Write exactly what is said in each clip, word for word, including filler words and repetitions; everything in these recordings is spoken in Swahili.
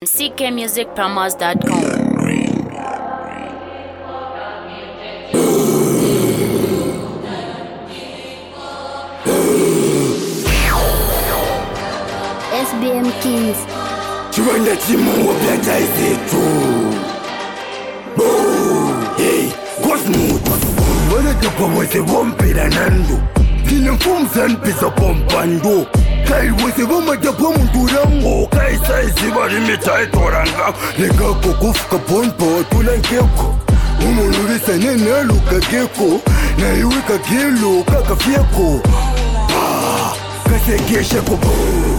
C K music promos dot com. S B M Kings. Chibanda chimu wabyaja izetu. Hey, Gosmoot. Wana tupa wase wampira nando. Kina mfumza npisa pompando. Kai wase wama japa mundurango. Kai saisi bari mitai toranga. Lega kukufuka ponpo tulankeko. Umulurisa nena luka geko. Na iwika gelo kaka fieko. Kase gesha kubo.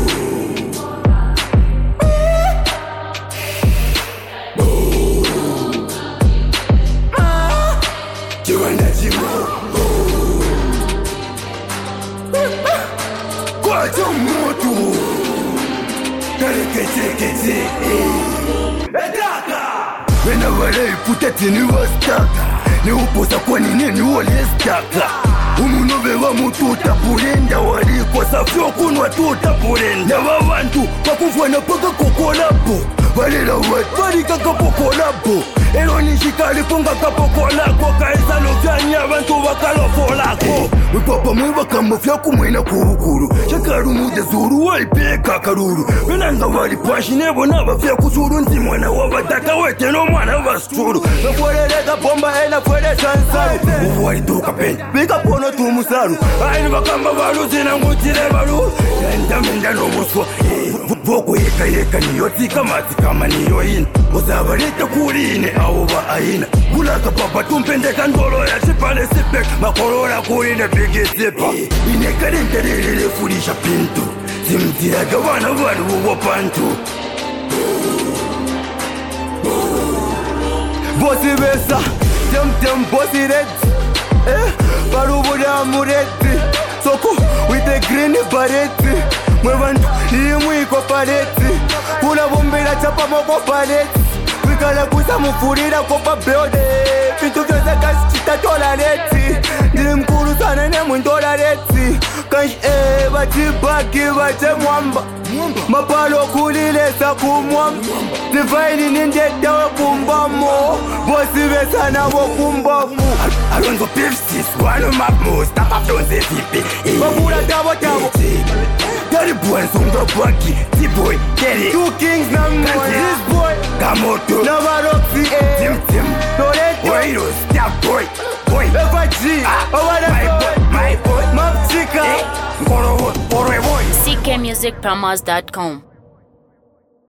Kwacho moto Kare kete kete Edaka Wena wale puteti ni wastaka Ni upoza kwa nini ni wale staka Umunove wa mutu utapurenda Wali kwa safyo kunwa tu utapurenda Wawantu wakufwa na paka kokolapo Walila watu wali kaka pokolabo Ero nishikali punga kapokolako Kaisa lofyani abantu wakalofolako Wipapa mwe wakamufya kumwena kuhukuru Shakaru muja zuru walipeka karuru Wenanga walipashi nebo na wafya kusuru Nti mwana wabataka wete no mwana wasuru Nafueleleka bomba ena fuele sansaru Uvu walituka penda Bika pono tumusaru Aini wakamba walu zina ngutile walu Yenda menda no muswa Voko yeka yeka niyo tika mati kama niyo ina Usabarita kurine aoba aina Gulaka papa tumpendeka ndolo ya shipale sipek Makorora kurine bigi sipa Ineka rinterele furisha pintu Simtiraga wana waru wapantu Bosi besa Tem tem bosi red Eh Baru buda mureti Soko with the green bareti Mwevantu niye mwiko paleti Kuna bombela chapa moko paleti Wikala kusa mufurira kopa beode Pintu vyose kasichita tola leti Ndiri mkuru sana ne mwintola leti Kanshi ee bachibaki bache mwamba Mapalo kulilesa kumwamba Divaini ninjetawe kumbamo Bosi besana wo kumbamu Alonzo Pepsis, one of my most Tap up don't say tipi Babura tabo tabo Daddy boy, songa baki T-boy, get it Two kings na mwana This boy Kamoto Navaroxy, eh Tim Tim Toreto Oiros, yeah boy Boy F I G My boy, my boy Map Chica Mkoro, mkoro boy C K music promos dot com.